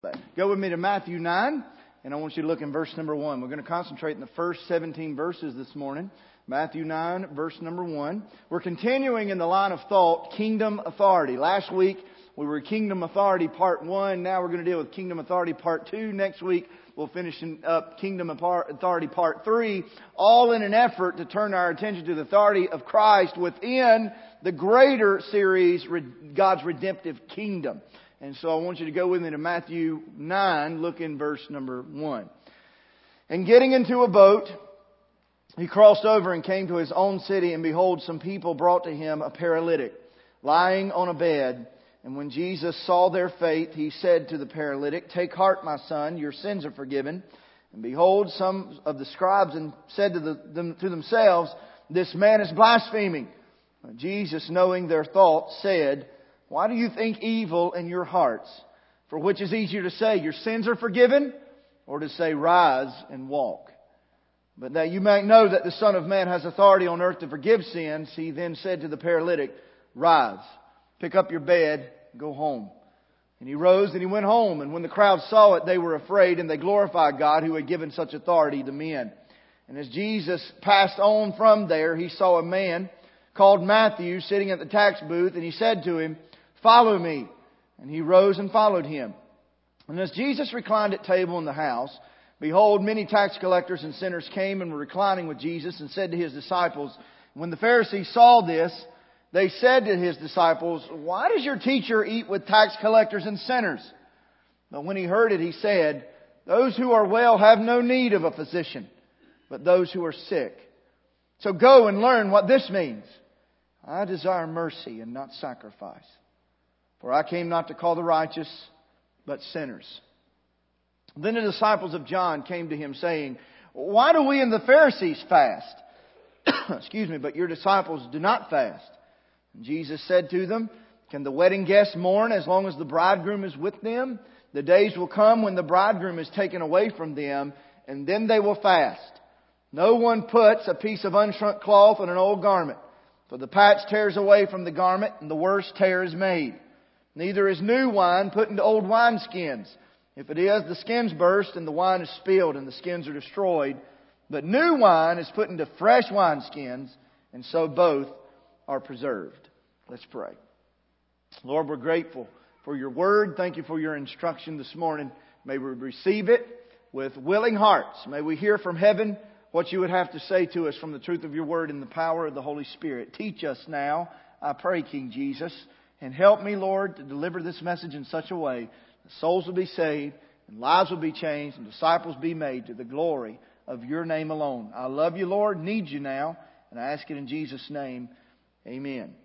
Go with me to Matthew 9, and I want you to look in verse number 1. We're going to concentrate in the first 17 verses this morning. Matthew 9, verse number 1. We're continuing in the line of thought, Kingdom Authority. Last week, we were Kingdom Authority Part 1. Now we're going to deal with Kingdom Authority Part 2. Next week, we'll finish up Kingdom Authority Part 3, all in an effort to turn our attention to the authority of Christ within the greater series, God's Redemptive Kingdom. And so I want you to go with me to Matthew 9, look in verse number 1. And getting into a boat, he crossed over and came to his own city, and behold, some people brought to him a paralytic, lying on a bed. And when Jesus saw their faith, he said to the paralytic, "Take heart, my son, your sins are forgiven." And behold, some of the scribes said to themselves, "This man is blaspheming." Jesus, knowing their thoughts, said, "Why do you think evil in your hearts? For which is easier to say, 'Your sins are forgiven,' or to say, 'Rise and walk'? But that you might know that the Son of Man has authority on earth to forgive sins," he then said to the paralytic, "Rise, pick up your bed, go home." And he rose and he went home. And when the crowd saw it, they were afraid, and they glorified God who had given such authority to men. And as Jesus passed on from there, he saw a man called Matthew sitting at the tax booth, and he said to him, "Follow me." And he rose and followed him. And as Jesus reclined at table in the house, behold, many tax collectors and sinners came and were reclining with Jesus, and said to his disciples, when the Pharisees saw this, they said to his disciples, "Why does your teacher eat with tax collectors and sinners?" But when he heard it, he said, "Those who are well have no need of a physician, but those who are sick. So go and learn what this means. I desire mercy and not sacrifice. For I came not to call the righteous, but sinners." Then the disciples of John came to him saying, "Why do we and the Pharisees fast? But your disciples do not fast." And Jesus said to them, "Can the wedding guests mourn as long as the bridegroom is with them? The days will come when the bridegroom is taken away from them, and then they will fast. No one puts a piece of unshrunk cloth on an old garment, for the patch tears away from the garment, and the worse tear is made. Neither is new wine put into old wineskins. If it is, the skins burst, and the wine is spilled, and the skins are destroyed. But new wine is put into fresh wineskins, and so both are preserved." Let's pray. Lord, we're grateful for your word. Thank you for your instruction this morning. May we receive it with willing hearts. May we hear from heaven what you would have to say to us from the truth of your word and the power of the Holy Spirit. Teach us now, I pray, King Jesus. And help me, Lord, to deliver this message in such a way that souls will be saved, and lives will be changed, and disciples be made to the glory of your name alone. I love you, Lord, need you now, and I ask it in Jesus' name. Amen.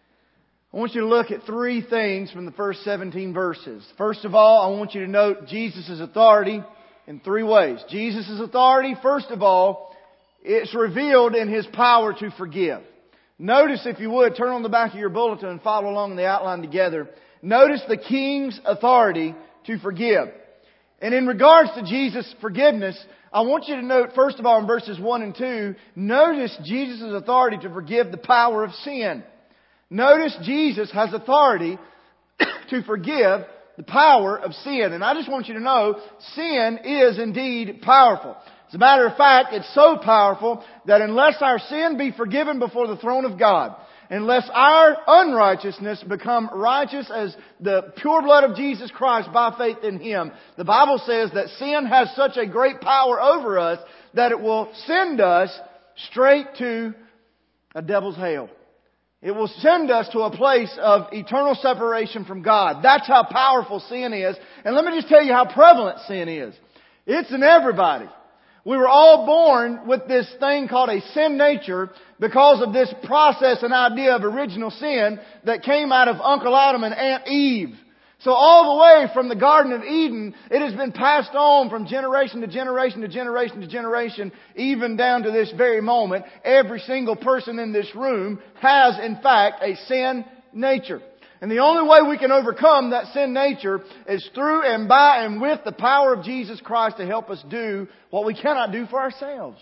I want you to look at three things from the first 17 verses. First of all, I want you to note Jesus' authority in three ways. Jesus' authority, first of all, it's revealed in His power to forgive. Notice, if you would, turn on the back of your bulletin and follow along in the outline together. Notice the King's authority to forgive. And in regards to Jesus' forgiveness, I want you to note, first of all, in verses 1 and 2, notice Jesus' authority to forgive the power of sin. Notice Jesus has authority to forgive the power of sin. And I just want you to know, sin is indeed powerful. As a matter of fact, it's so powerful that unless our sin be forgiven before the throne of God, unless our unrighteousness become righteous as the pure blood of Jesus Christ by faith in Him, the Bible says that sin has such a great power over us that it will send us straight to a devil's hell. It will send us to a place of eternal separation from God. That's how powerful sin is. And let me just tell you how prevalent sin is. It's in everybody. We were all born with this thing called a sin nature because of this process and idea of original sin that came out of Uncle Adam and Aunt Eve. So all the way from the Garden of Eden, it has been passed on from generation to generation to generation to generation, even down to this very moment. Every single person in this room has, in fact, a sin nature. And the only way we can overcome that sin nature is through and by and with the power of Jesus Christ to help us do what we cannot do for ourselves.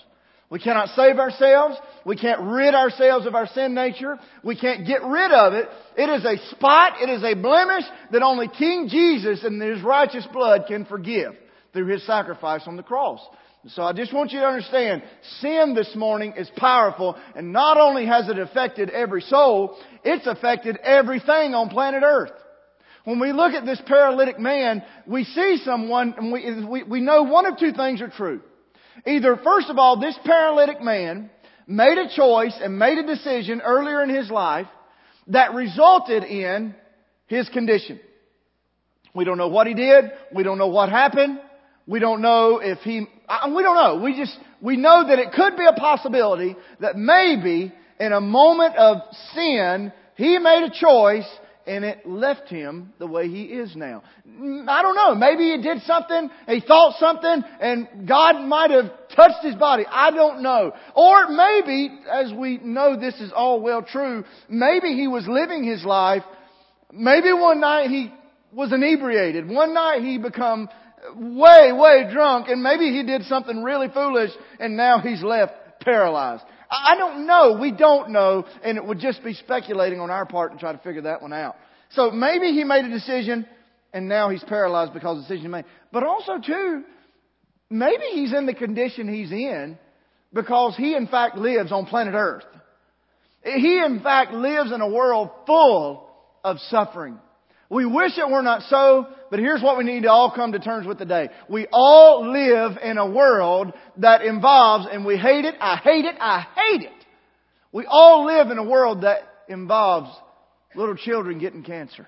We cannot save ourselves. We can't rid ourselves of our sin nature. We can't get rid of it. It is a spot, it is a blemish that only King Jesus and His righteous blood can forgive through His sacrifice on the cross. So I just want you to understand, sin this morning is powerful, and not only has it affected every soul, it's affected everything on planet Earth. When we look at this paralytic man, we see someone, and we know one of two things are true. Either, first of all, this paralytic man made a choice and made a decision earlier in his life that resulted in his condition. We don't know what he did. We don't know what happened. We don't know if we don't know. We know that it could be a possibility that maybe in a moment of sin, he made a choice and it left him the way he is now. I don't know. Maybe he did something, he thought something, and God might have touched his body. I don't know. Or maybe, as we know this is all well true, maybe he was living his life. Maybe one night he was inebriated. One night he become way drunk, and maybe he did something really foolish, and now he's left paralyzed. I don't know. We don't know, and it would just be speculating on our part to try to figure that one out. So maybe he made a decision, and now he's paralyzed because of the decision he made. But also, too, maybe he's in the condition he's in because he, in fact, lives on planet Earth. He, in fact, lives in a world full of suffering. We wish it were not so, but here's what we need to all come to terms with today. We all live in a world that involves, and we hate it, I hate it. We all live in a world that involves little children getting cancer.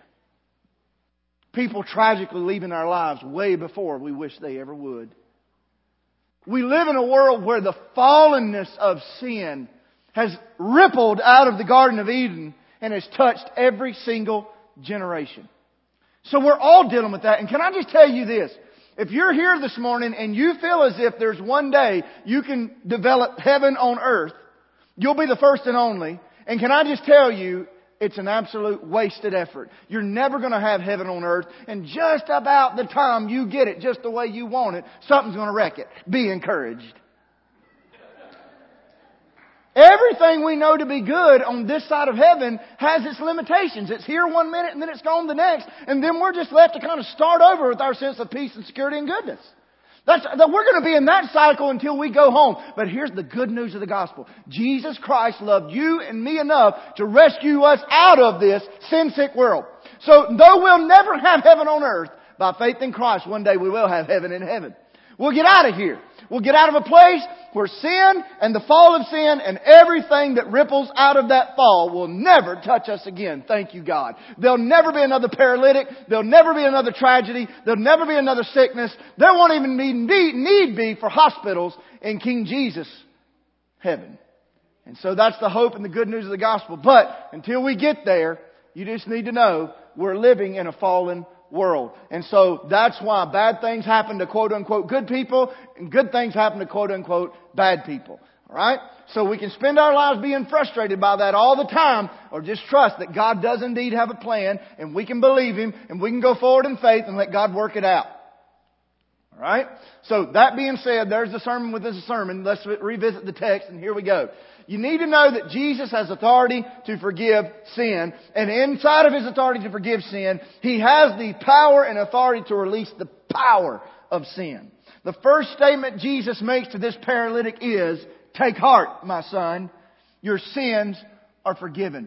People tragically leaving our lives way before we wish they ever would. We live in a world where the fallenness of sin has rippled out of the Garden of Eden and has touched every single generation. So we're all dealing with that. And can I just tell you this? If you're here this morning and you feel as if there's one day you can develop heaven on earth, you'll be the first and only. And can I just tell you, it's an absolute wasted effort. You're never going to have heaven on earth. And just about the time you get it just the way you want it, something's going to wreck it. Be encouraged. Everything we know to be good on this side of heaven has its limitations. It's here one minute and then it's gone the next. And then we're just left to kind of start over with our sense of peace and security and goodness. We're going to be in that cycle until we go home. But here's the good news of the gospel. Jesus Christ loved you and me enough to rescue us out of this sin-sick world. So though we'll never have heaven on earth, by faith in Christ, one day we will have heaven in heaven. We'll get out of here. We'll get out of a place where sin and the fall of sin and everything that ripples out of that fall will never touch us again. Thank you, God. There'll never be another paralytic. There'll never be another tragedy. There'll never be another sickness. There won't even need be for hospitals in King Jesus' heaven. And so that's the hope and the good news of the gospel. But until we get there, you just need to know we're living in a fallen world. And so that's why bad things happen to quote unquote good people and good things happen to quote unquote bad people. Alright? So we can spend our lives being frustrated by that all the time, or just trust that God does indeed have a plan and we can believe Him and we can go forward in faith and let God work it out. Alright? So that being said, there's the sermon within the sermon. Let's revisit the text, and here we go. You need to know that Jesus has authority to forgive sin. And inside of His authority to forgive sin, He has the power and authority to release the power of sin. The first statement Jesus makes to this paralytic is, "Take heart, my son. Your sins are forgiven."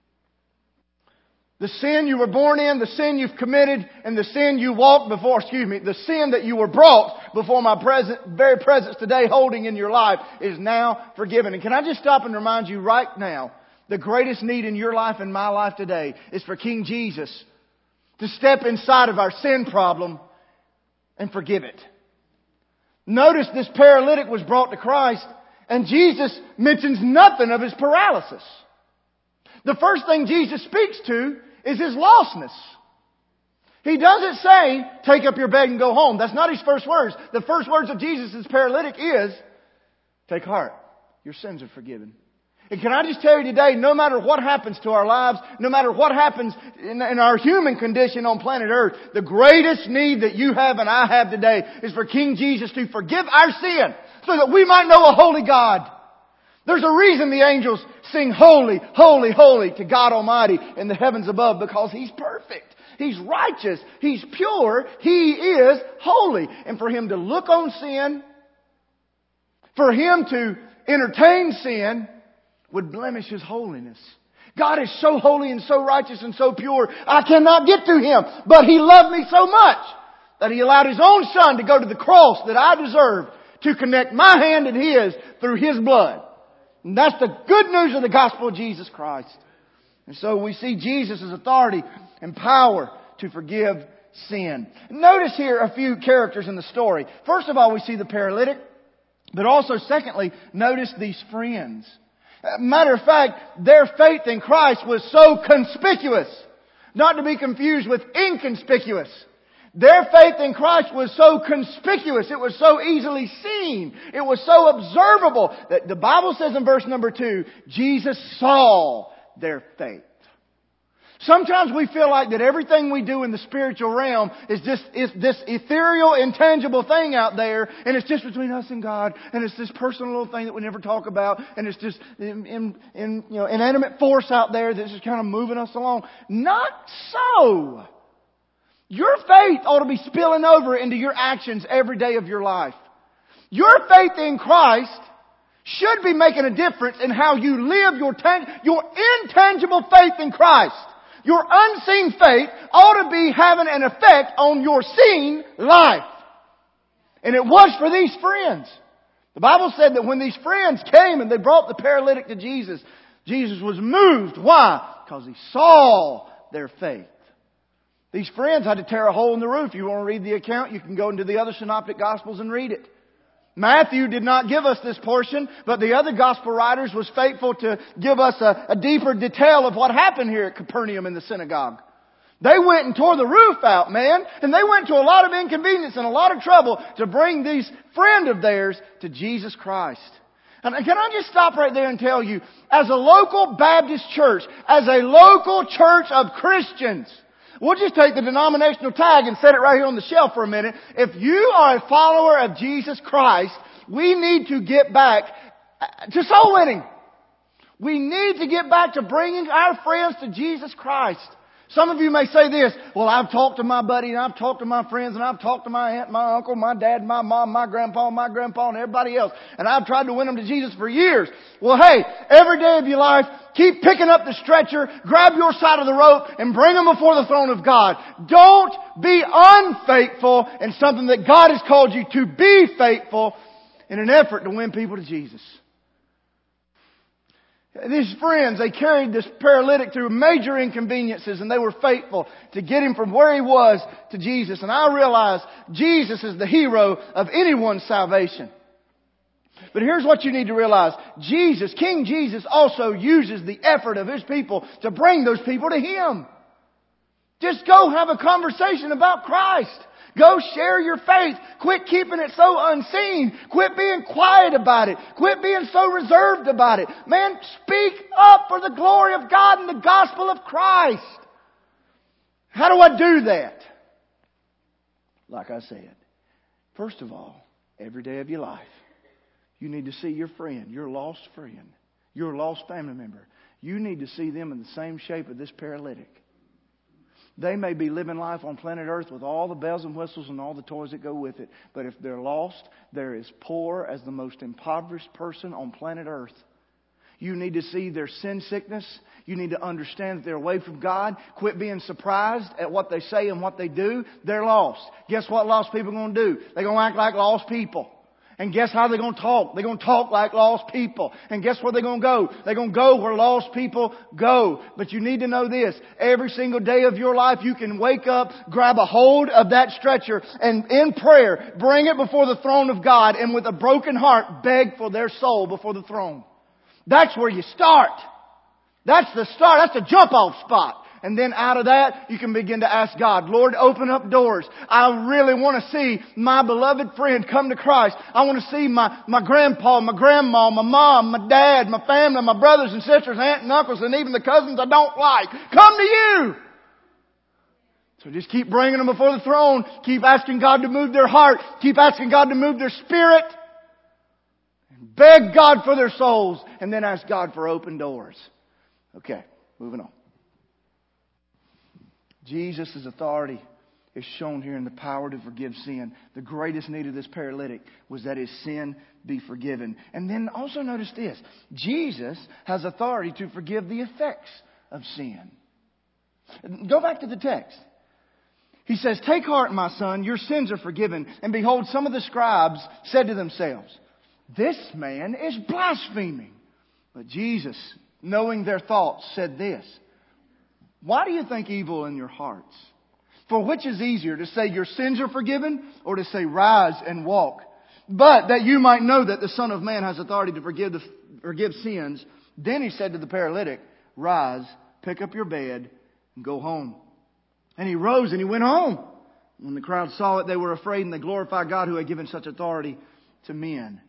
The sin you were born in, the sin you've committed, and the sin you walked before, the sin that you were brought before my very presence today holding in your life is now forgiven. And can I just stop and remind you right now, the greatest need in your life and my life today is for King Jesus to step inside of our sin problem and forgive it. Notice this paralytic was brought to Christ, and Jesus mentions nothing of his paralysis. The first thing Jesus speaks to is his lostness. He doesn't say, "Take up your bed and go home." That's not his first words. The first words of Jesus' paralytic is, "Take heart. Your sins are forgiven." And can I just tell you today, no matter what happens to our lives, no matter what happens in our human condition on planet Earth, the greatest need that you have and I have today is for King Jesus to forgive our sin so that we might know a holy God. There's a reason the angels sing holy, holy, holy to God Almighty in the heavens above, because He's perfect. He's righteous. He's pure. He is holy. And for Him to look on sin, for Him to entertain sin, would blemish His holiness. God is so holy and so righteous and so pure, I cannot get to Him. But He loved me so much that He allowed His own Son to go to the cross that I deserved to connect my hand and His through His blood. And that's the good news of the gospel of Jesus Christ. And so we see Jesus' authority and power to forgive sin. Notice here a few characters in the story. First of all, we see the paralytic. But also, secondly, notice these friends. Matter of fact, their faith in Christ was so conspicuous. Not to be confused with inconspicuous. Their faith in Christ was so conspicuous. It was so easily seen. It was so observable that the Bible says in verse number 2, Jesus saw their faith. Sometimes we feel like that everything we do in the spiritual realm is just this ethereal, intangible thing out there, and it's just between us and God, and it's this personal little thing that we never talk about, and it's just inanimate force out there that's just kind of moving us along. Not so. Your faith ought to be spilling over into your actions every day of your life. Your faith in Christ should be making a difference in how you live your intangible faith in Christ. Your unseen faith ought to be having an effect on your seen life. And it was for these friends. The Bible said that when these friends came and they brought the paralytic to Jesus, Jesus was moved. Why? Because He saw their faith. These friends had to tear a hole in the roof. You want to read the account, you can go into the other synoptic gospels and read it. Matthew did not give us this portion, but the other gospel writers was faithful to give us a deeper detail of what happened here at Capernaum in the synagogue. They went and tore the roof out, man, and they went to a lot of inconvenience and a lot of trouble to bring these friend of theirs to Jesus Christ. And can I just stop right there and tell you, as a local Baptist church, as a local church of Christians, we'll just take the denominational tag and set it right here on the shelf for a minute. If you are a follower of Jesus Christ, we need to get back to soul winning. We need to get back to bringing our friends to Jesus Christ. Some of you may say this, well, I've talked to my buddy and I've talked to my friends and I've talked to my aunt, my uncle, my dad, my mom, my grandpa and everybody else. And I've tried to win them to Jesus for years. Well, hey, every day of your life, keep picking up the stretcher, grab your side of the rope and bring them before the throne of God. Don't be unfaithful in something that God has called you to be faithful in an effort to win people to Jesus. These friends, they carried this paralytic through major inconveniences and they were faithful to get him from where he was to Jesus. And I realize Jesus is the hero of anyone's salvation. But here's what you need to realize. King Jesus also uses the effort of His people to bring those people to Him. Just go have a conversation about Christ. Go share your faith. Quit keeping it so unseen. Quit being quiet about it. Quit being so reserved about it. Man, speak up for the glory of God and the gospel of Christ. How do I do that? Like I said, first of all, every day of your life, you need to see your friend, your lost friend, your lost family member. You need to see them in the same shape of this paralytic. They may be living life on planet Earth with all the bells and whistles and all the toys that go with it. But if they're lost, they're as poor as the most impoverished person on planet Earth. You need to see their sin sickness. You need to understand that they're away from God. Quit being surprised at what they say and what they do. They're lost. Guess what lost people are going to do? They're going to act like lost people. And guess how they're going to talk? They're going to talk like lost people. And guess where they're going to go? They're going to go where lost people go. But you need to know this. Every single day of your life, you can wake up, grab a hold of that stretcher, and in prayer, bring it before the throne of God, and with a broken heart, beg for their soul before the throne. That's where you start. That's the start. That's the jump-off spot. And then out of that, you can begin to ask God, Lord, open up doors. I really want to see my beloved friend come to Christ. I want to see my grandpa, my grandma, my mom, my dad, my family, my brothers and sisters, aunts and uncles, and even the cousins I don't like come to you. So just keep bringing them before the throne. Keep asking God to move their heart. Keep asking God to move their spirit. And beg God for their souls. And then ask God for open doors. Okay, moving on. Jesus' authority is shown here in the power to forgive sin. The greatest need of this paralytic was that his sin be forgiven. And then also notice this. Jesus has authority to forgive the effects of sin. Go back to the text. He says, take heart, my son, your sins are forgiven. And behold, some of the scribes said to themselves, this man is blaspheming. But Jesus, knowing their thoughts, said this, why do you think evil in your hearts? For which is easier, to say your sins are forgiven, or to say rise and walk? But that you might know that the Son of Man has authority to forgive sins. Then he said to the paralytic, rise, pick up your bed, and go home. And he rose and he went home. When the crowd saw it, they were afraid, and they glorified God who had given such authority to men.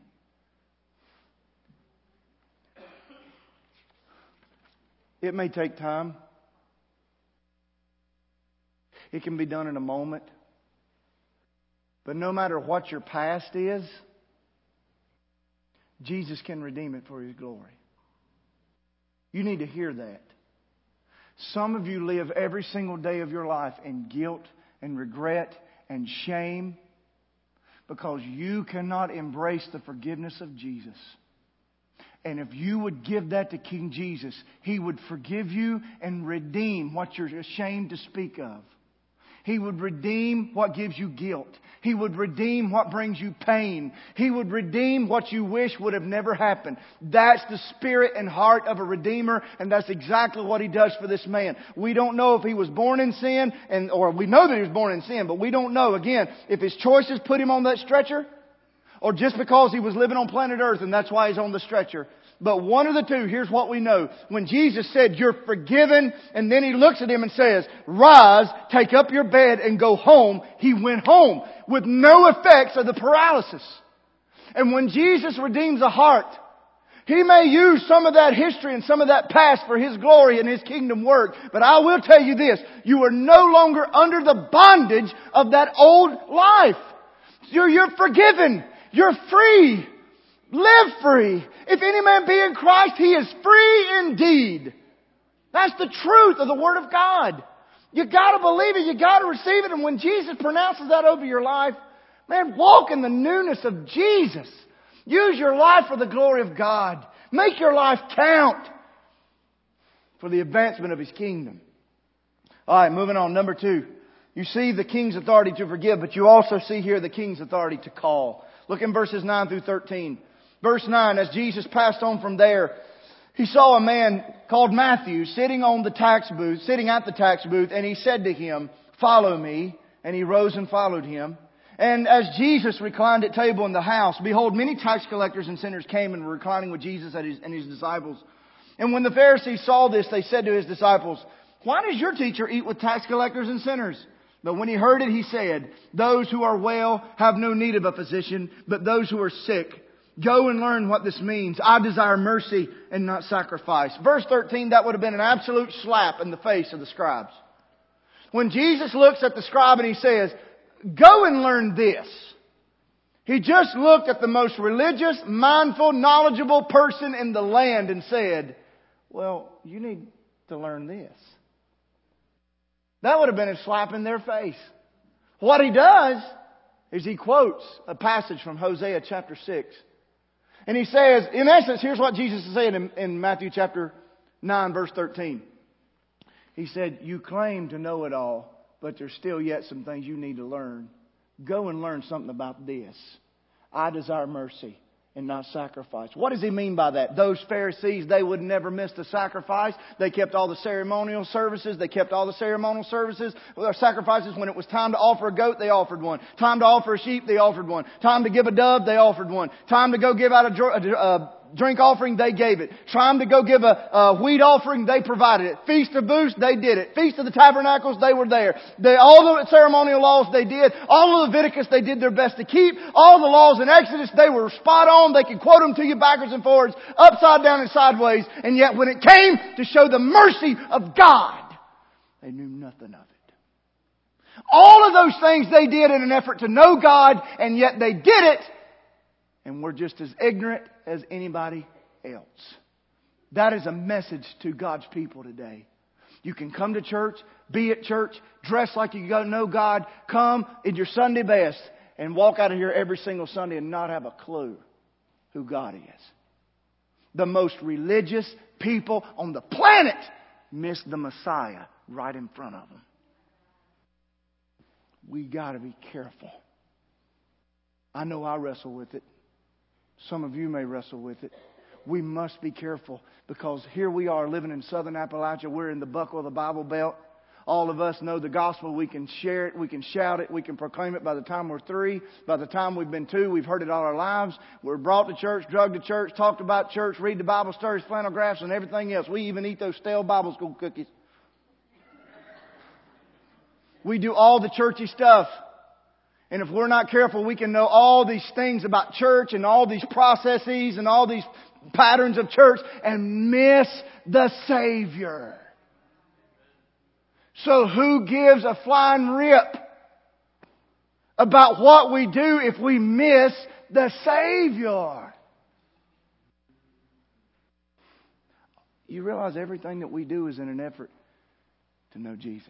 It may take time. It can be done in a moment. But no matter what your past is, Jesus can redeem it for His glory. You need to hear that. Some of you live every single day of your life in guilt and regret and shame because you cannot embrace the forgiveness of Jesus. And if you would give that to King Jesus, He would forgive you and redeem what you're ashamed to speak of. He would redeem what gives you guilt. He would redeem what brings you pain. He would redeem what you wish would have never happened. That's the spirit and heart of a Redeemer, and that's exactly what He does for this man. We don't know if he was born in sin, or we know that he was born in sin, but we don't know, again, if his choices put him on that stretcher, or just because he was living on planet Earth and that's why he's on the stretcher. But one of the two, here's what we know. When Jesus said, you're forgiven, and then He looks at him and says, rise, take up your bed and go home, he went home with no effects of the paralysis. And when Jesus redeems a heart, He may use some of that history and some of that past for His glory and His kingdom work. But I will tell you this, you are no longer under the bondage of that old life. You're forgiven. You're free. Live free. If any man be in Christ, he is free indeed. That's the truth of the Word of God. You got to believe it. You got to receive it. And when Jesus pronounces that over your life, man, walk in the newness of Jesus. Use your life for the glory of God. Make your life count for the advancement of His kingdom. All right, moving on. Number 2. You see the King's authority to forgive, but you also see here the King's authority to call. Look in verses 9 through 13. Verse 9, as Jesus passed on from there, He saw a man called Matthew sitting at the tax booth, and He said to him, follow me. And he rose and followed Him. And as Jesus reclined at table in the house, behold, many tax collectors and sinners came and were reclining with Jesus and His disciples. And when the Pharisees saw this, they said to His disciples, why does your teacher eat with tax collectors and sinners? But when He heard it, He said, those who are well have no need of a physician, but those who are sick. Go and learn what this means. I desire mercy and not sacrifice. Verse 13, that would have been an absolute slap in the face of the scribes. When Jesus looks at the scribe and He says, go and learn this. He just looked at the most religious, mindful, knowledgeable person in the land and said, well, you need to learn this. That would have been a slap in their face. What He does is He quotes a passage from Hosea chapter 6. And He says, in essence, here's what Jesus is saying in Matthew chapter 9, verse 13. He said, you claim to know it all, but there's still yet some things you need to learn. Go and learn something about this. I desire mercy and not sacrifice. What does He mean by that? Those Pharisees, they would never miss the sacrifice. They kept all the ceremonial services. Sacrifices. When it was time to offer a goat, they offered one. Time to offer a sheep, they offered one. Time to give a dove, they offered one. Time to go give out a drink offering, they gave it. Try them to go give a wheat offering, they provided it. Feast of Booths, they did it. Feast of the Tabernacles, they were there. All the ceremonial laws, they did. All of Leviticus, they did their best to keep. All the laws in Exodus, they were spot on. They could quote them to you backwards and forwards, upside down and sideways. And yet when it came to show the mercy of God, they knew nothing of it. All of those things they did in an effort to know God, and yet they did it, and we're just as ignorant as anybody else. That is a message to God's people today. You can come to church, be at church, dress like you know God, come in your Sunday best, and walk out of here every single Sunday and not have a clue who God is. The most religious people on the planet miss the Messiah right in front of them. We got to be careful. I know I wrestle with it. Some of you may wrestle with it. We must be careful because here we are living in southern Appalachia. We're in the buckle of the Bible Belt. All of us know the gospel. We can share it. We can shout it. We can proclaim it by the time we're 3. By the time we've been 2, we've heard it all our lives. We're brought to church, drugged to church, talked about church, read the Bible stories, flannel graphs, and everything else. We even eat those stale Bible school cookies. We do all the churchy stuff. And if we're not careful, we can know all these things about church and all these processes and all these patterns of church and miss the Savior. So who gives a flying rip about what we do if we miss the Savior? You realize everything that we do is in an effort to know Jesus.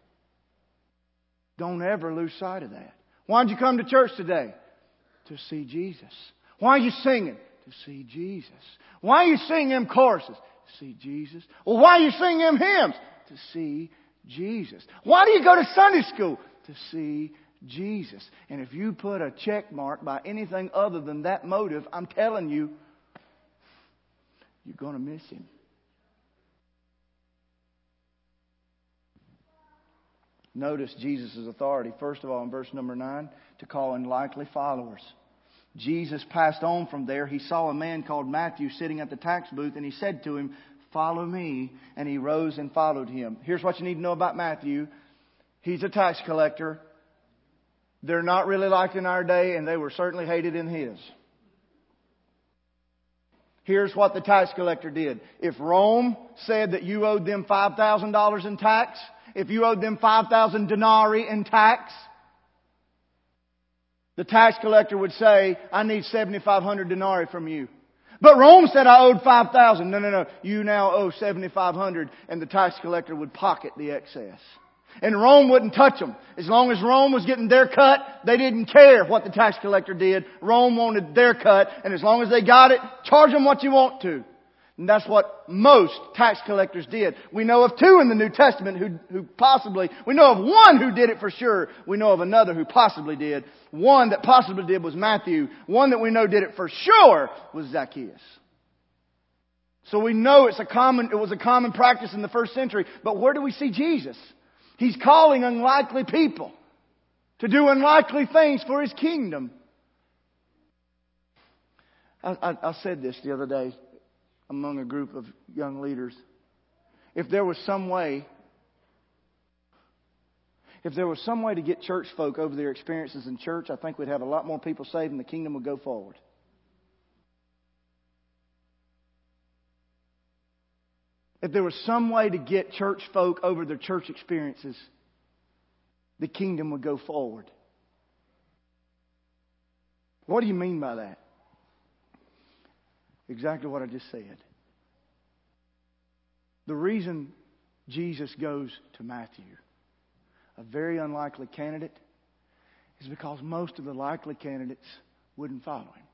Don't ever lose sight of that. Why did you come to church today? To see Jesus. Why are you singing? To see Jesus. Why are you singing them choruses? To see Jesus. Well, why are you singing them hymns? To see Jesus. Why do you go to Sunday school? To see Jesus. And if you put a check mark by anything other than that motive, I'm telling you, you're going to miss Him. Notice Jesus' authority, first of all, in verse number 9, to call unlikely followers. Jesus passed on from there. He saw a man called Matthew sitting at the tax booth, and he said to him, "Follow me." And he rose and followed him. Here's what you need to know about Matthew. He's a tax collector. They're not really liked in our day, and they were certainly hated in his. Here's what the tax collector did. If Rome said that you owed them $5,000 in tax, if you owed them 5,000 denarii in tax, the tax collector would say, "I need 7,500 denarii from you." But Rome said I owed 5,000. No. You now owe 7,500, and the tax collector would pocket the excess. And Rome wouldn't touch them. As long as Rome was getting their cut, they didn't care what the tax collector did. Rome wanted their cut, and as long as they got it, charge them what you want to. And that's what most tax collectors did. We know of 2 in the New Testament who possibly, we know of one who did it for sure. We know of another who possibly did. One that possibly did was Matthew. One that we know did it for sure was Zacchaeus. So we know it was a common practice in the first century. But where do we see Jesus? He's calling unlikely people to do unlikely things for His kingdom. I said this the other day among a group of young leaders. If there was some way to get church folk over their experiences in church, I think we'd have a lot more people saved and the kingdom would go forward. If there was some way to get church folk over their church experiences, the kingdom would go forward. What do you mean by that? Exactly what I just said. The reason Jesus goes to Matthew, a very unlikely candidate, is because most of the likely candidates wouldn't follow Him.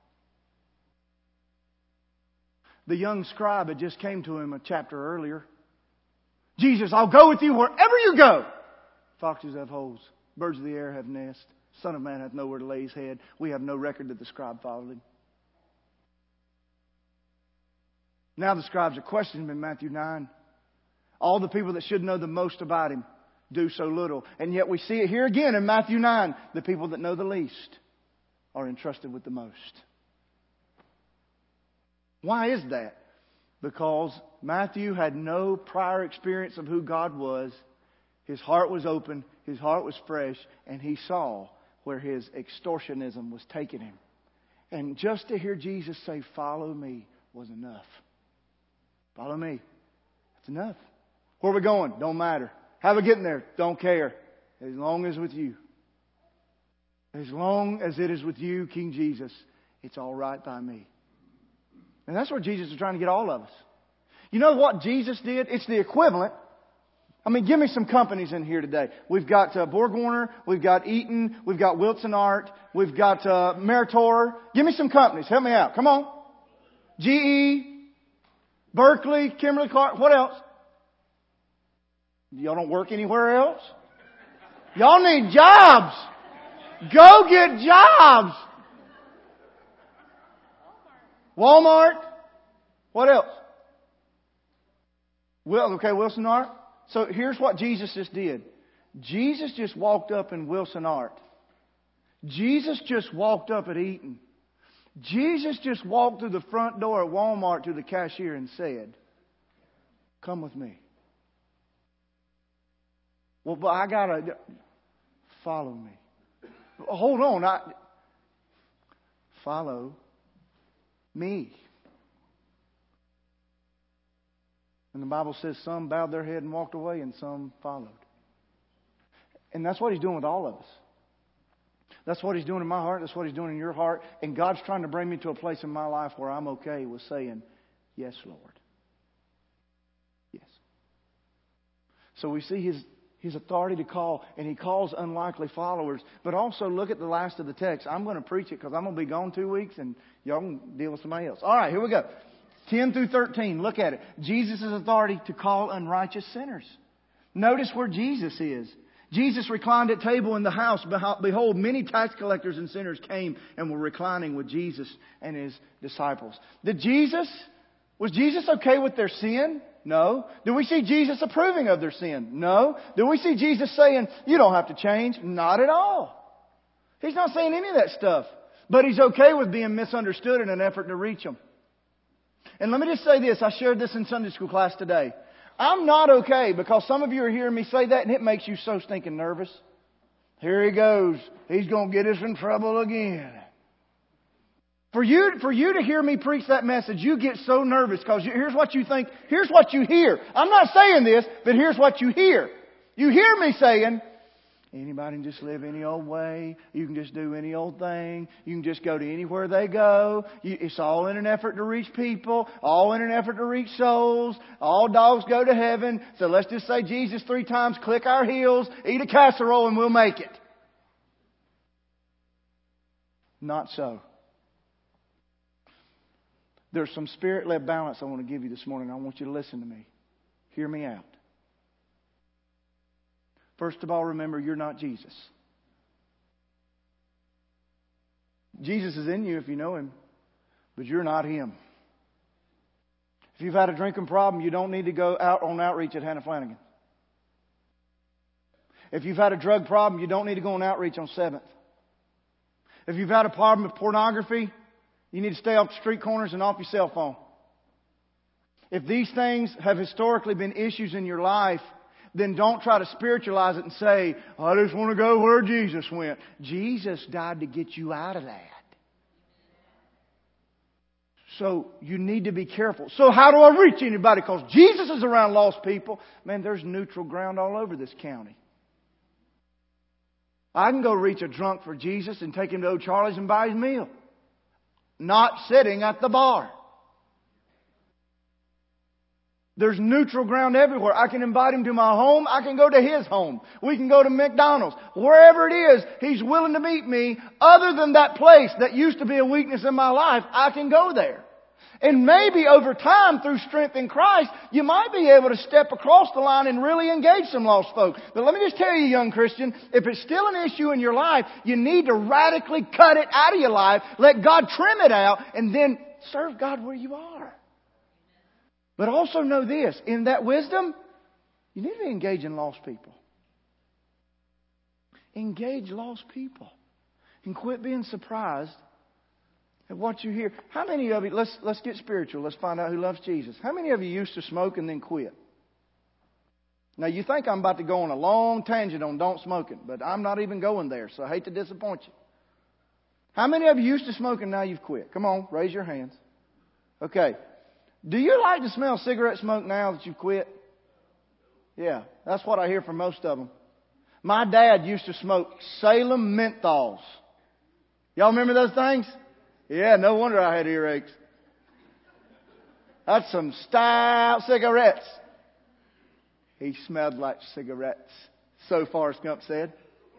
The young scribe had just came to Him a chapter earlier. "Jesus, I'll go with you wherever you go. Foxes have holes. Birds of the air have nests. Son of Man hath nowhere to lay His head." We have no record that the scribe followed Him. Now the scribes are questioning Him in Matthew 9. All the people that should know the most about Him do so little. And yet we see it here again in Matthew 9. The people that know the least are entrusted with the most. Why is that? Because Matthew had no prior experience of who God was. His heart was open, his heart was fresh, and he saw where his extortionism was taking him. And just to hear Jesus say, "Follow me," was enough. Follow me. That's enough. Where are we going? Don't matter. How are we getting there? Don't care. As long as with you. As long as it is with you, King Jesus, it's all right by me. And that's what Jesus is trying to get all of us. You know what Jesus did? It's the equivalent. I mean, give me some companies in here today. We've got BorgWarner, we've got Eaton, we've got Wilson Art, we've got Meritor. Give me some companies. Help me out. Come on. GE, Berkeley, Kimberly-Clark. What else? Y'all don't work anywhere else? Y'all need jobs. Go get jobs. Walmart. What else? Wilson Art. So here's what Jesus just did. Jesus just walked up in Wilson Art. Jesus just walked up at Eaton. Jesus just walked through the front door at Walmart to the cashier and said, "Come with me." Well, but I gotta follow me. Hold on. Follow me. And the Bible says some bowed their head and walked away and some followed. And that's what He's doing with all of us. That's what He's doing in my heart. That's what He's doing in your heart. And God's trying to bring me to a place in my life where I'm okay with saying, "Yes, Lord. Yes." So we see His authority to call, and He calls unlikely followers. But also look at the last of the text. I'm going to preach it because I'm going to be gone 2 weeks and y'all can deal with somebody else. All right, here we go. 10 through 13. Look at it. Jesus' authority to call unrighteous sinners. Notice where Jesus is. Jesus reclined at table in the house. Behold, many tax collectors and sinners came and were reclining with Jesus and His disciples. Was Jesus okay with their sin? No. Do we see Jesus approving of their sin? No. Do we see Jesus saying, "You don't have to change"? Not at all. He's not saying any of that stuff. But He's okay with being misunderstood in an effort to reach them. And let me just say this. I shared this in Sunday school class today. I'm not okay because some of you are hearing me say that and it makes you so stinking nervous. Here he goes. He's going to get us in trouble again. For you to hear me preach that message, you get so nervous because here's what you think. Here's what you hear. I'm not saying this, but here's what you hear. You hear me saying, anybody can just live any old way. You can just do any old thing. You can just go to anywhere they go. It's all in an effort to reach people. All in an effort to reach souls. All dogs go to heaven. So let's just say Jesus 3 times, click our heels, eat a casserole, and we'll make it. Not so. There's some Spirit-led balance I want to give you this morning. I want you to listen to me. Hear me out. First of all, remember, you're not Jesus. Jesus is in you if you know Him, but you're not Him. If you've had a drinking problem, you don't need to go out on outreach at Hannah Flanagan. If you've had a drug problem, you don't need to go on outreach on 7th. If you've had a problem with pornography, you need to stay off the street corners and off your cell phone. If these things have historically been issues in your life, then don't try to spiritualize it and say, "I just want to go where Jesus went." Jesus died to get you out of that. So you need to be careful. So how do I reach anybody? Because Jesus is around lost people. Man, there's neutral ground all over this county. I can go reach a drunk for Jesus and take him to O'Charlie's and buy his meal. Not sitting at the bar. There's neutral ground everywhere. I can invite him to my home. I can go to his home. We can go to McDonald's. Wherever it is, he's willing to meet me. Other than that place that used to be a weakness in my life, I can go there. And maybe over time, through strength in Christ, you might be able to step across the line and really engage some lost folk. But let me just tell you, young Christian, if it's still an issue in your life, you need to radically cut it out of your life, let God trim it out, and then serve God where you are. But also know this, in that wisdom, you need to be engaging lost people. Engage lost people. And quit being surprised And what you hear. How many of you, let's get spiritual. Let's find out who loves Jesus. How many of you used to smoke and then quit? Now you think I'm about to go on a long tangent on don't smoking, but I'm not even going there, so I hate to disappoint you. How many of you used to smoke and now you've quit? Come on, raise your hands. Okay. Do you like to smell cigarette smoke now that you've quit? Yeah, that's what I hear from most of them. My dad used to smoke Salem menthols. Y'all remember those things? Yeah, no wonder I had earaches. That's some stout cigarettes. He smelled like cigarettes. So Forrest Gump said.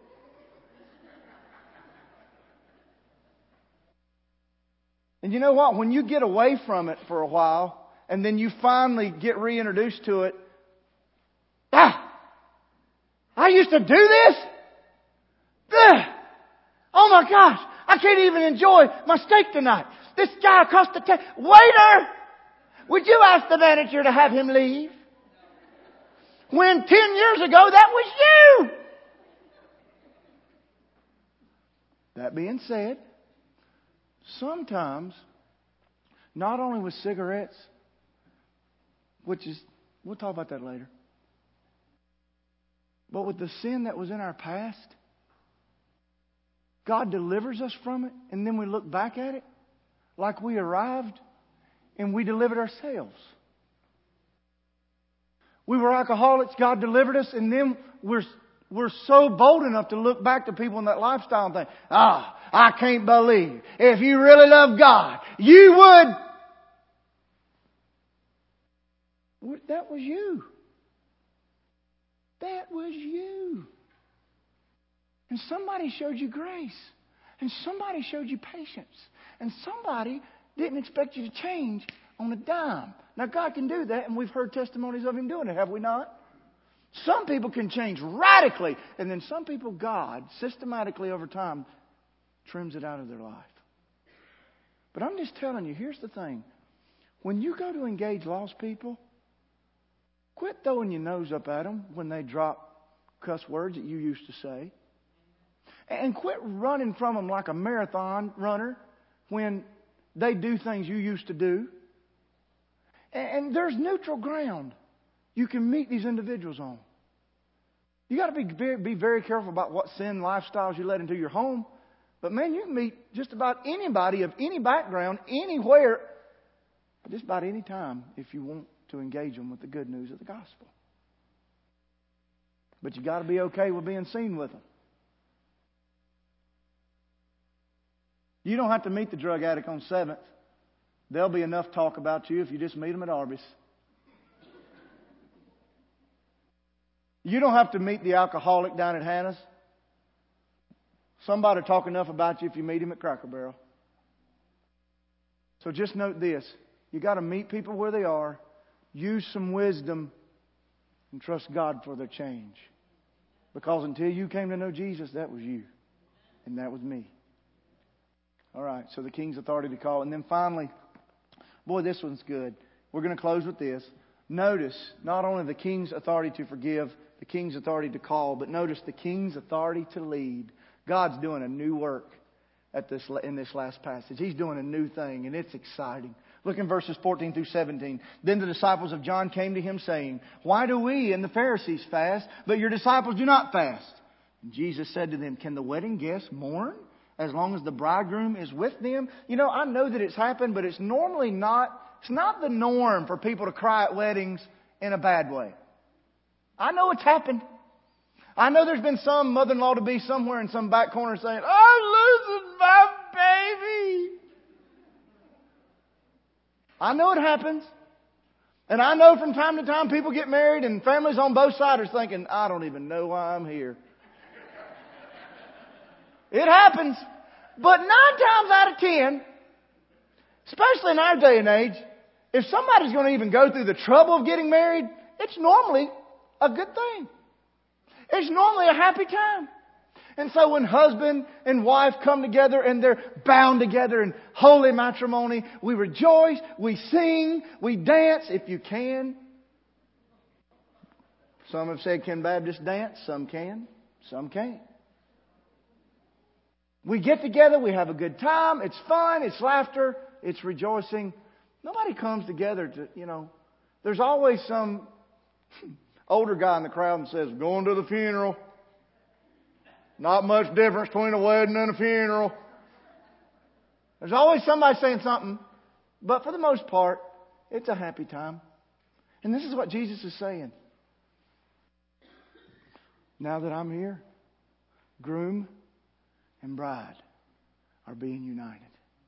And you know what? When you get away from it for a while, and then you finally get reintroduced to it, I used to do this? Oh my gosh, I can't even enjoy my steak tonight. This guy across the table. Waiter, would you ask the manager to have him leave? When 10 years ago, that was you. That being said, sometimes, not only with cigarettes, we'll talk about that later, but with the sin that was in our past, God delivers us from it, and then we look back at it like we arrived and we delivered ourselves. We were alcoholics, God delivered us, and then we're so bold enough to look back to people in that lifestyle and think, I can't believe if you really love God, you would. That was you. That was you. And somebody showed you grace. And somebody showed you patience. And somebody didn't expect you to change on a dime. Now God can do that, and we've heard testimonies of Him doing it, have we not? Some people can change radically, and then some people, God, systematically over time, trims it out of their life. But I'm just telling you, here's the thing. When you go to engage lost people, quit throwing your nose up at them when they drop cuss words that you used to say. And quit running from them like a marathon runner when they do things you used to do. And there's neutral ground you can meet these individuals on. You got to be very careful about what sin lifestyles you let into your home. But man, you can meet just about anybody of any background, anywhere, just about any time if you want to engage them with the good news of the gospel. But you got to be okay with being seen with them. You don't have to meet the drug addict on 7th. There'll be enough talk about you if you just meet them at Arby's. You don't have to meet the alcoholic down at Hannah's. Somebody will talk enough about you if you meet him at Cracker Barrel. So just note this. You got to meet people where they are, use some wisdom, and trust God for their change. Because until you came to know Jesus, that was you. And that was me. All right, so the king's authority to call. And then finally, boy, this one's good. We're going to close with this. Notice not only the king's authority to forgive, the king's authority to call, but notice the king's authority to lead. God's doing a new work in this last passage. He's doing a new thing, and it's exciting. Look in verses 14 through 17. Then the disciples of John came to him saying, "Why do we and the Pharisees fast, but your disciples do not fast?" And Jesus said to them, "Can the wedding guests mourn as long as the bridegroom is with them?" You know, I know that it's happened, but it's not the norm for people to cry at weddings in a bad way. I know it's happened. I know there's been some mother-in-law to be somewhere in some back corner saying, "I'm losing my baby." I know it happens. And I know from time to time people get married and families on both sides are thinking, "I don't even know why I'm here." It happens. But 9 times out of 10, especially in our day and age, if somebody's going to even go through the trouble of getting married, it's normally a good thing. It's normally a happy time. And so when husband and wife come together and they're bound together in holy matrimony, we rejoice, we sing, we dance if you can. Some have said, can Baptists dance? Some can, some can't. We get together, we have a good time, it's fun, it's laughter, it's rejoicing. Nobody comes together to, there's always some older guy in the crowd and says, going to the funeral. Not much difference between a wedding and a funeral. There's always somebody saying something, but for the most part, it's a happy time. And this is what Jesus is saying. Now that I'm here, groom and bride are being united.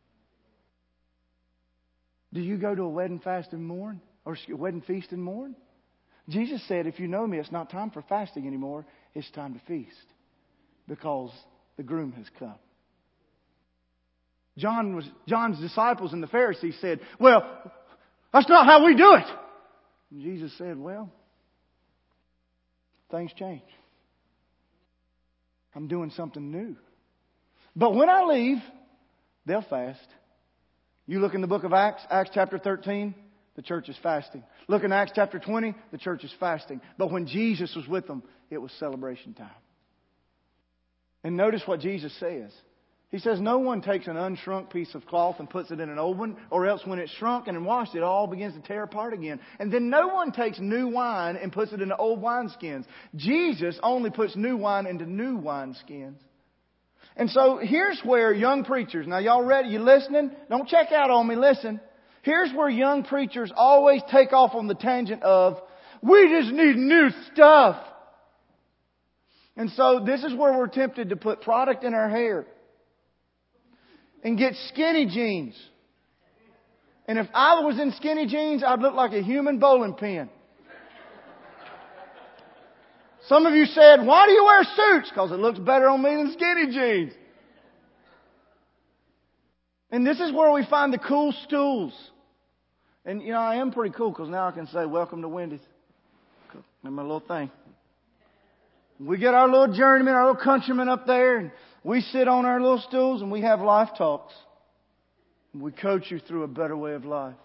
Do you go to a wedding fast and mourn? Or a wedding feast and mourn? Jesus said, if you know me, it's not time for fasting anymore. It's time to feast. Because the groom has come. John's disciples and the Pharisees said, well, that's not how we do it. And Jesus said, well, things change. I'm doing something new. But when I leave, they'll fast. You look in the book of Acts chapter 13, the church is fasting. Look in Acts chapter 20, the church is fasting. But when Jesus was with them, it was celebration time. And notice what Jesus says. He says, no one takes an unshrunk piece of cloth and puts it in an old one, or else when it's shrunk and washed, it all begins to tear apart again. And then no one takes new wine and puts it into old wineskins. Jesus only puts new wine into new wineskins. And so here's where young preachers, now y'all ready? You listening? Don't check out on me, listen. Here's where young preachers always take off on the tangent of, we just need new stuff. And so this is where we're tempted to put product in our hair and get skinny jeans. And if I was in skinny jeans, I'd look like a human bowling pin. Some of you said, why do you wear suits? Because it looks better on me than skinny jeans. And this is where we find the cool stools. And, I am pretty cool because now I can say, welcome to Wendy's. And my little thing. We get our little journeyman, our little countryman up there, and we sit on our little stools and we have life talks. And we coach you through a better way of life.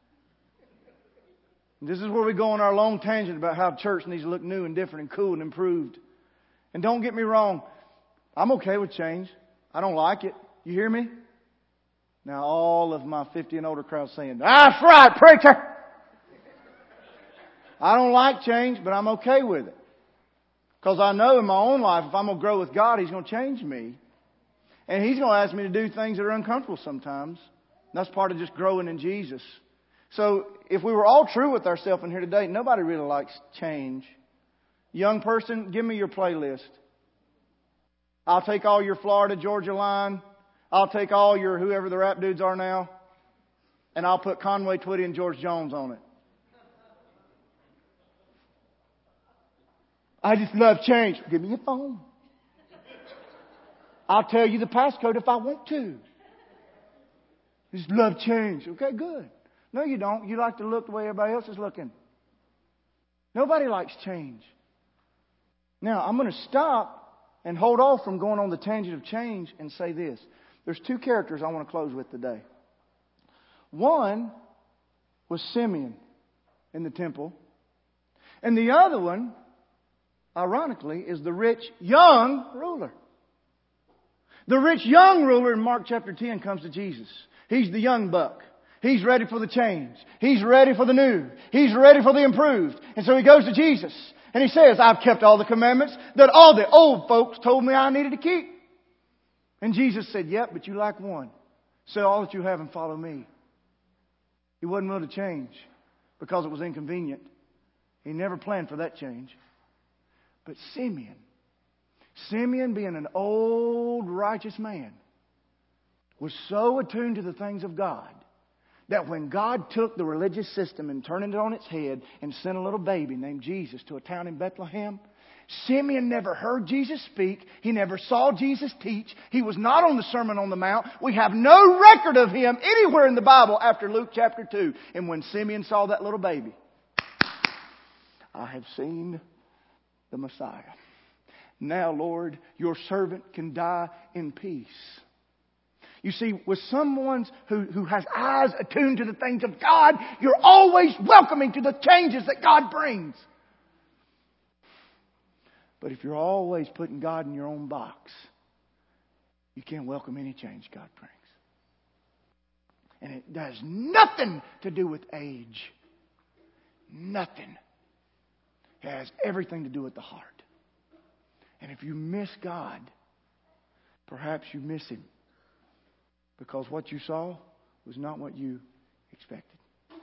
And this is where we go on our long tangent about how church needs to look new and different and cool and improved. And don't get me wrong, I'm okay with change. I don't like it. You hear me? Now all of my 50 and older crowd saying, that's right, preacher! I don't like change, but I'm okay with it. Because I know in my own life, if I'm going to grow with God, He's going to change me. And He's going to ask me to do things that are uncomfortable sometimes. And that's part of just growing in Jesus. So if we were all true with ourselves in here today, nobody really likes change. Young person, give me your playlist. I'll take all your Florida Georgia Line. I'll take all your whoever the rap dudes are now. And I'll put Conway Twitty and George Jones on it. I just love change. Give me your phone. I'll tell you the passcode if I want to. Just love change. Okay, good. No, you don't. You like to look the way everybody else is looking. Nobody likes change. Now, I'm going to stop and hold off from going on the tangent of change and say this. There's two characters I want to close with today. One was Simeon in the temple. And the other one, ironically, is the rich young ruler. The rich young ruler in Mark chapter 10 comes to Jesus. He's the young buck. He's ready for the change. He's ready for the new. He's ready for the improved. And so he goes to Jesus. And he says, I've kept all the commandments that all the old folks told me I needed to keep. And Jesus said, yep, but you lack one. Sell all that you have and follow me. He wasn't willing to change because it was inconvenient. He never planned for that change. But Simeon being an old righteous man, was so attuned to the things of God that when God took the religious system and turned it on its head and sent a little baby named Jesus to a town in Bethlehem, Simeon never heard Jesus speak. He never saw Jesus teach. He was not on the Sermon on the Mount. We have no record of him anywhere in the Bible after Luke chapter 2. And when Simeon saw that little baby, I have seen the Messiah. Now, Lord, your servant can die in peace. You see, with someone who has eyes attuned to the things of God, you're always welcoming to the changes that God brings. But if you're always putting God in your own box, you can't welcome any change God brings. And it does nothing to do with age. Nothing. It has everything to do with the heart. And if you miss God, perhaps you miss Him. Because what you saw was not what you expected.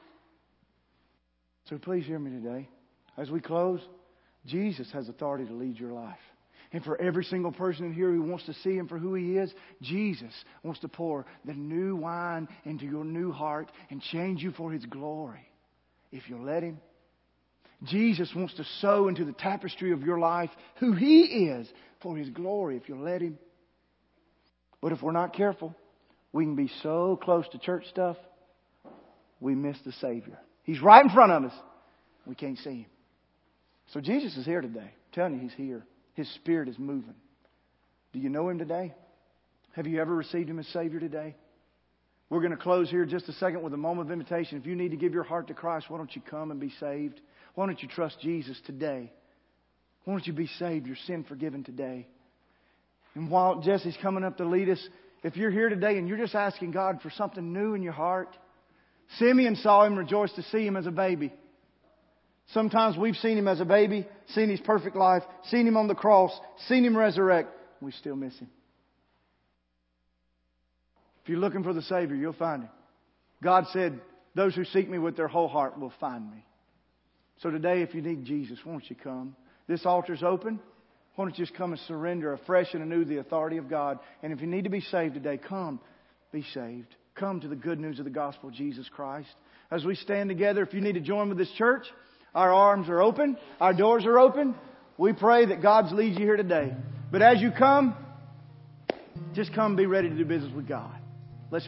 So please hear me today. As we close, Jesus has authority to lead your life. And for every single person in here who wants to see Him for who He is, Jesus wants to pour the new wine into your new heart and change you for His glory, if you'll let Him. Jesus wants to sow into the tapestry of your life who He is for His glory, if you'll let Him. But if we're not careful, we can be so close to church stuff, we miss the Savior. He's right in front of us. We can't see Him. So Jesus is here today. I'm telling you, He's here. His Spirit is moving. Do you know Him today? Have you ever received Him as Savior today? We're going to close here in just a second with a moment of invitation. If you need to give your heart to Christ, why don't you come and be saved? Why don't you trust Jesus today? Why don't you be saved, your sin forgiven today? And while Jesse's coming up to lead us, if you're here today and you're just asking God for something new in your heart, Simeon saw Him, rejoiced to see Him as a baby. Sometimes we've seen Him as a baby, seen His perfect life, seen Him on the cross, seen Him resurrect. We still miss Him. If you're looking for the Savior, you'll find Him. God said, those who seek Me with their whole heart will find Me. So today, if you need Jesus, why don't you come? This altar's open. Why don't you just come and surrender afresh and anew the authority of God? And if you need to be saved today, come, be saved. Come to the good news of the gospel of Jesus Christ. As we stand together, if you need to join with this church, our arms are open. Our doors are open. We pray that God's leads you here today. But as you come, just come be ready to do business with God.